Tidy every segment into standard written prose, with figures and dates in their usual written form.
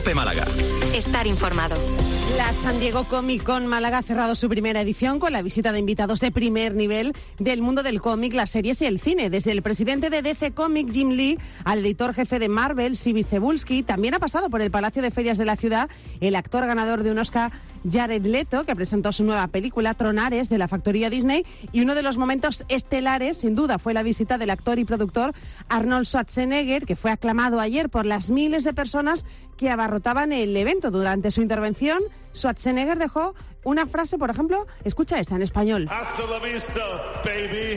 COPE Málaga. Estar informado. La San Diego Comic Con Málaga ha cerrado su primera edición con la visita de invitados de primer nivel del mundo del cómic, las series y el cine. Desde el presidente de DC Comics, Jim Lee, al editor jefe de Marvel, Sibi Cebulski. También ha pasado por el Palacio de Ferias de la ciudad el actor ganador de un Oscar, Jared Leto, que presentó su nueva película, Tronares, de la factoría Disney. Y uno de los momentos estelares, sin duda, fue la visita del actor y productor Arnold Schwarzenegger, que fue aclamado ayer por las miles de personas que abarrotaban el evento. Durante su intervención, Schwarzenegger dejó una frase, por ejemplo, escucha esta en español. Hasta la vista, baby.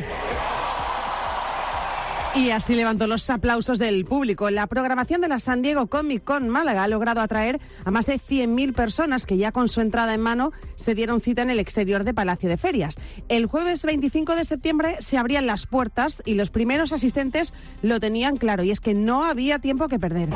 Y así levantó los aplausos del público. La programación de la San Diego Comic Con Málaga ha logrado atraer a más de 100.000 personas que ya con su entrada en mano se dieron cita en el exterior de Palacio de Ferias. El jueves 25 de septiembre se abrían las puertas y los primeros asistentes lo tenían claro, y es que no había tiempo que perder.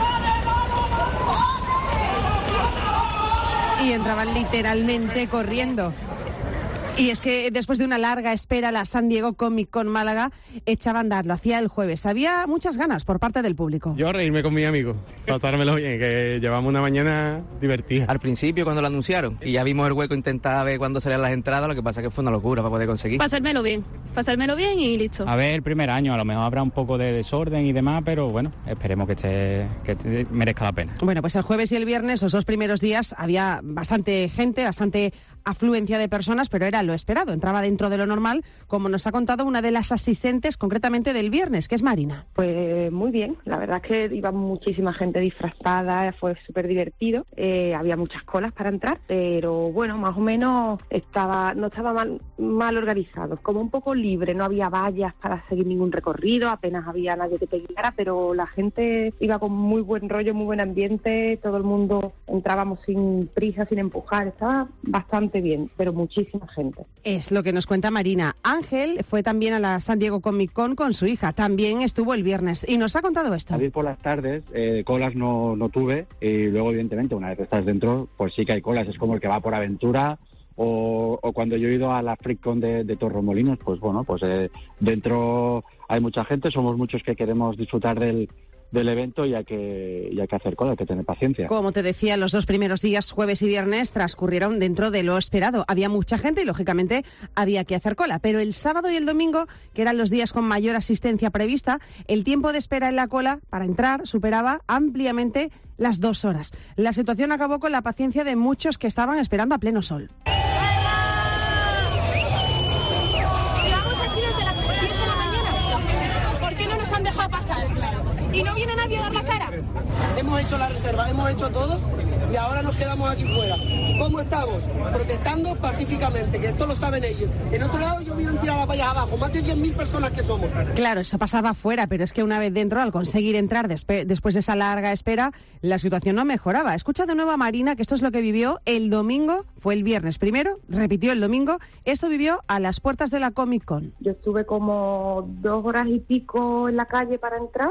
Y entraban literalmente corriendo. Y es que después de una larga espera, la San Diego Comic Con Málaga echaba a andar, lo hacía el jueves. Había muchas ganas por parte del público. Yo reírme con mis amigos, pasármelo bien, que llevamos una mañana divertida. Al principio cuando lo anunciaron y ya vimos el hueco, intentaba ver cuándo salían las entradas, lo que pasa es que fue una locura para poder conseguir. Pasármelo bien y listo. A ver, el primer año, a lo mejor habrá un poco de desorden y demás, pero bueno, esperemos que merezca la pena. Bueno, pues el jueves y el viernes, los dos primeros días, había bastante gente, bastante afluencia de personas, pero era lo esperado, entraba dentro de lo normal, como nos ha contado una de las asistentes concretamente del viernes, que es Marina. Pues muy bien, la verdad es que iba muchísima gente disfrazada, fue súper divertido, había muchas colas para entrar, pero bueno, más o menos no estaba mal organizado, como un poco libre, no había vallas para seguir ningún recorrido, apenas había nadie que te guiara, pero la gente iba con muy buen rollo, muy buen ambiente, todo el mundo entrábamos sin prisa, sin empujar, estaba bastante bien, pero muchísima gente. Es lo que nos cuenta Marina. Ángel fue también a la San Diego Comic Con con su hija, también estuvo el viernes y nos ha contado esto. Salir por las tardes, colas no tuve, y luego evidentemente una vez estás dentro, pues sí que hay colas, es como el que va por aventura, o cuando yo he ido a la FreakCon de Torremolinos, pues bueno, pues dentro hay mucha gente, somos muchos que queremos disfrutar del evento y hay que hacer cola, hay que tener paciencia. Como te decía, los dos primeros días, jueves y viernes, transcurrieron dentro de lo esperado. Había mucha gente y, lógicamente, había que hacer cola. Pero el sábado y el domingo, que eran los días con mayor asistencia prevista, el tiempo de espera en la cola para entrar superaba ampliamente las 2 horas. La situación acabó con la paciencia de muchos que estaban esperando a pleno sol. Llevamos aquí desde las 10 de la mañana. ¿Por qué no nos han dejado pasar? ¿Y no viene nadie a dar la cara? Hemos hecho la reserva, hemos hecho todo y ahora nos quedamos aquí fuera. ¿Cómo estamos? Protestando pacíficamente, que esto lo saben ellos. En otro lado yo vino a tirar las vallas abajo, más de 10.000 personas que somos. Claro, eso pasaba fuera, pero es que una vez dentro, al conseguir entrar después de esa larga espera, la situación no mejoraba. Escucha de nuevo a Marina, que esto es lo que vivió el domingo, fue el viernes primero, repitió el domingo, esto vivió a las puertas de la Comic Con. Yo estuve como 2 horas y pico en la calle para entrar.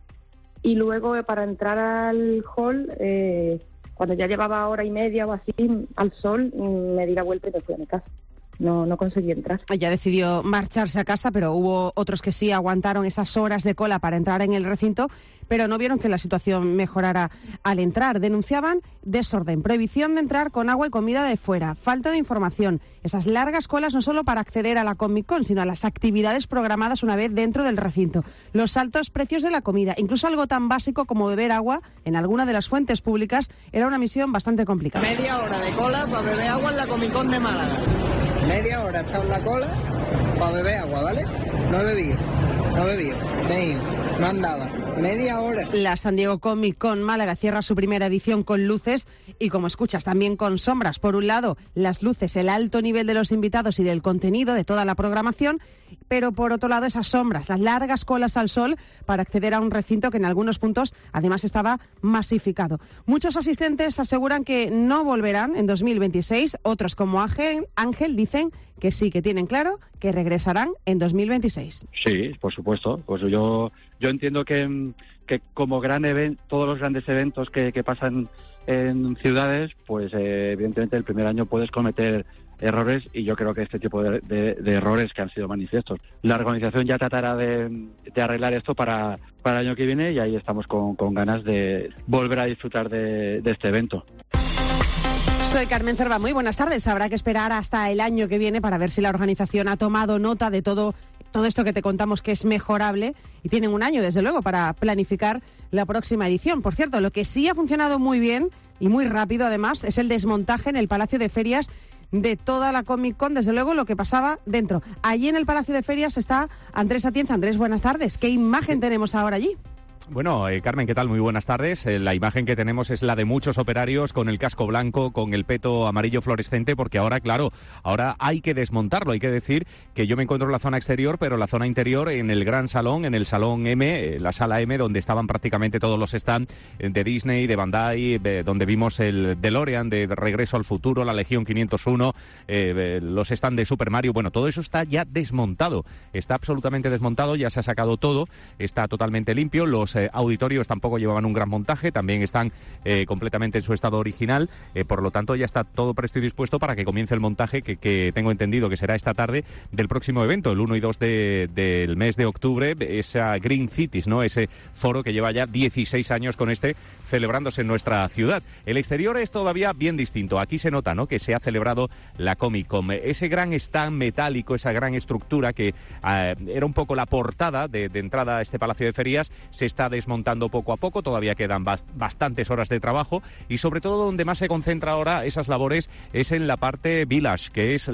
Y luego para entrar al hall, cuando ya llevaba hora y media o así al sol, me di la vuelta y me fui a mi casa. No conseguí entrar. Ella decidió marcharse a casa, pero hubo otros que sí aguantaron esas horas de cola para entrar en el recinto, pero no vieron que la situación mejorara al entrar. Denunciaban desorden, prohibición de entrar con agua y comida de fuera, falta de información, esas largas colas no solo para acceder a la Comic Con, sino a las actividades programadas una vez dentro del recinto, los altos precios de la comida, incluso algo tan básico como beber agua en alguna de las fuentes públicas era una misión bastante complicada. Media hora de cola para beber agua en la Comic Con de Málaga. Media hora he estado en la cola para beber agua, ¿vale? No he bebido, no andaba. Media hora. La San Diego Comic Con Málaga cierra su primera edición con luces y, como escuchas, también con sombras. Por un lado, las luces, el alto nivel de los invitados y del contenido de toda la programación, pero por otro lado esas sombras, las largas colas al sol para acceder a un recinto que en algunos puntos además estaba masificado. Muchos asistentes aseguran que no volverán en 2026, otros como Ángel dicen que sí, que tienen claro que regresarán en 2026. Sí, por supuesto. Pues yo entiendo que como gran evento, todos los grandes eventos que pasan en ciudades, pues evidentemente el primer año puedes cometer errores, y yo creo que este tipo de errores que han sido manifiestos, la organización ya tratará de arreglar esto para el año que viene, y ahí estamos con ganas de volver a disfrutar de este evento. Soy Carmen Cerva, muy buenas tardes. Habrá que esperar hasta el año que viene para ver si la organización ha tomado nota de todo esto que te contamos, que es mejorable, y tienen un año, desde luego, para planificar la próxima edición. Por cierto, lo que sí ha funcionado muy bien y muy rápido, además, es el desmontaje en el Palacio de Ferias de toda la Comic Con, desde luego, lo que pasaba dentro. Allí en el Palacio de Ferias está Andrés Atienza. Andrés, buenas tardes. ¿Qué imagen tenemos ahora allí? Bueno, Carmen, ¿qué tal? Muy buenas tardes. La imagen que tenemos es la de muchos operarios con el casco blanco, con el peto amarillo fluorescente, porque ahora, claro, ahora hay que desmontarlo. Hay que decir que yo me encuentro en la zona exterior, pero la zona interior, en el gran salón, en el salón M, la sala M, donde estaban prácticamente todos los stands de Disney, de Bandai, donde vimos el DeLorean de Regreso al Futuro, la Legión 501, los stands de Super Mario. Bueno, todo eso está ya desmontado. Está absolutamente desmontado, ya se ha sacado todo, está totalmente limpio. Los auditorios tampoco llevaban un gran montaje, también están completamente en su estado original, por lo tanto ya está todo presto y dispuesto para que comience el montaje que tengo entendido que será esta tarde del próximo evento, el 1 y 2 del mes de octubre, esa Green Cities, ¿no? Ese foro que lleva ya 16 años con celebrándose en nuestra ciudad. El exterior es todavía bien distinto, aquí se nota, ¿no?, que se ha celebrado la Comic Con. Ese gran stand metálico, esa gran estructura que era un poco la portada de entrada a este Palacio de Ferias, se está desmontando poco a poco, todavía quedan bastantes horas de trabajo, y sobre todo donde más se concentra ahora esas labores es en la parte Village, que es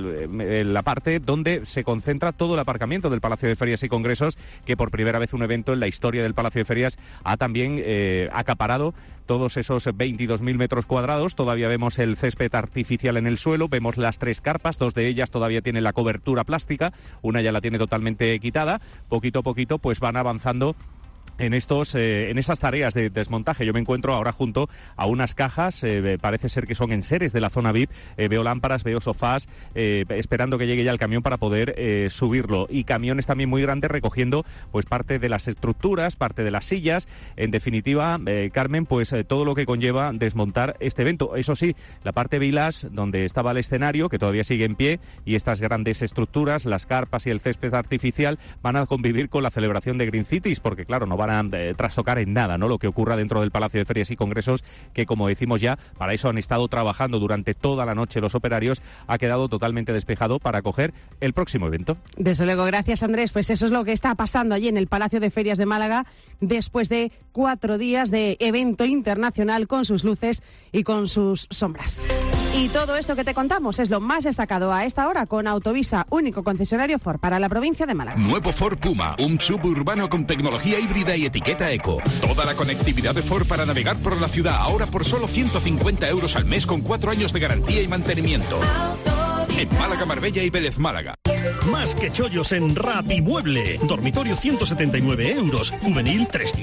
la parte donde se concentra todo el aparcamiento del Palacio de Ferias y Congresos, que por primera vez un evento en la historia del Palacio de Ferias ha también acaparado todos esos 22.000 metros cuadrados. Todavía vemos el césped artificial en el suelo, vemos las 3 carpas, 2 de ellas todavía tienen la cobertura plástica, una ya la tiene totalmente quitada. Poquito a poquito pues van avanzando en esas tareas de desmontaje. Yo me encuentro ahora junto a unas cajas, parece ser que son enseres de la zona VIP, veo lámparas, veo sofás, esperando que llegue ya el camión para poder subirlo, y camiones también muy grandes recogiendo pues parte de las estructuras, parte de las sillas, en definitiva, Carmen, pues todo lo que conlleva desmontar este evento. Eso sí, la parte Vilas, donde estaba el escenario, que todavía sigue en pie, y estas grandes estructuras, las carpas y el césped artificial, van a convivir con la celebración de Green Cities, porque claro, no van a trastocar en nada, ¿no?, lo que ocurra dentro del Palacio de Ferias y Congresos, que como decimos ya, para eso han estado trabajando durante toda la noche los operarios, ha quedado totalmente despejado para acoger el próximo evento. Desde luego, gracias Andrés, pues eso es lo que está pasando allí en el Palacio de Ferias de Málaga, después de 4 días de evento internacional con sus luces y con sus sombras. Y todo esto que te contamos es lo más destacado a esta hora con Autovisa, único concesionario Ford para la provincia de Málaga. Nuevo Ford Puma, un suburbano con tecnología híbrida y etiqueta eco. Toda la conectividad de Ford para navegar por la ciudad, ahora por solo 150 euros al mes con 4 años de garantía y mantenimiento. En Málaga, Marbella y Vélez Málaga. Más que chollos en Rapimueble. Dormitorio 179 euros. Juvenil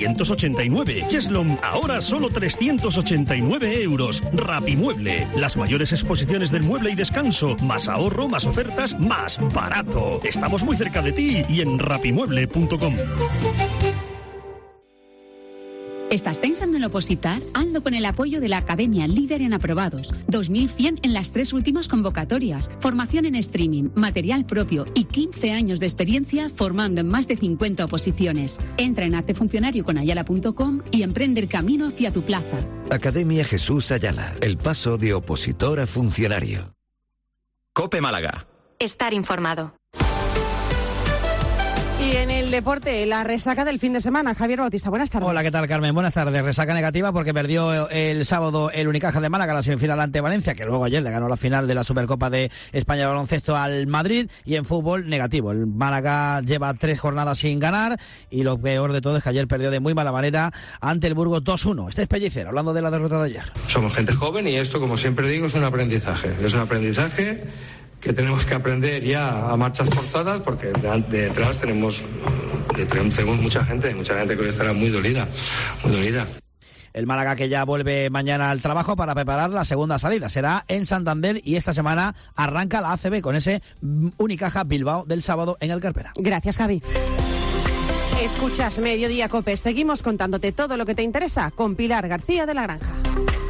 389. Cheslom ahora solo 389 euros. Rapimueble. Las mayores exposiciones del mueble y descanso. Más ahorro, más ofertas, más barato. Estamos muy cerca de ti y en rapimueble.com. ¿Estás pensando en opositar? Hazlo con el apoyo de la Academia Líder en Aprobados. 2.100 en las 3 últimas convocatorias. Formación en streaming, material propio y 15 años de experiencia formando en más de 50 oposiciones. Entra en actefuncionarioconayala.com y emprende el camino hacia tu plaza. Academia Jesús Ayala. El paso de opositor a funcionario. COPE Málaga. Estar informado. Y en el deporte, la resaca del fin de semana. Javier Bautista, buenas tardes. Hola, ¿qué tal, Carmen? Buenas tardes. Resaca negativa porque perdió el sábado el Unicaja de Málaga la semifinal ante Valencia, que luego ayer le ganó la final de la Supercopa de España de baloncesto al Madrid. Y en fútbol, negativo. El Málaga lleva 3 jornadas sin ganar y lo peor de todo es que ayer perdió de muy mala manera ante el Burgos 2-1. Este es Pellicer, hablando de la derrota de ayer. Somos gente joven y esto, como siempre digo, es un aprendizaje. Es un aprendizaje que tenemos que aprender ya a marchas forzadas, porque detrás tenemos mucha gente que hoy estará muy dolida. El Málaga que ya vuelve mañana al trabajo para preparar la segunda salida. Será en Santander y esta semana arranca la ACB con ese Unicaja Bilbao del sábado en el Carpena. Gracias, Javi. Escuchas Mediodía COPE. Seguimos contándote todo lo que te interesa con Pilar García de la Granja.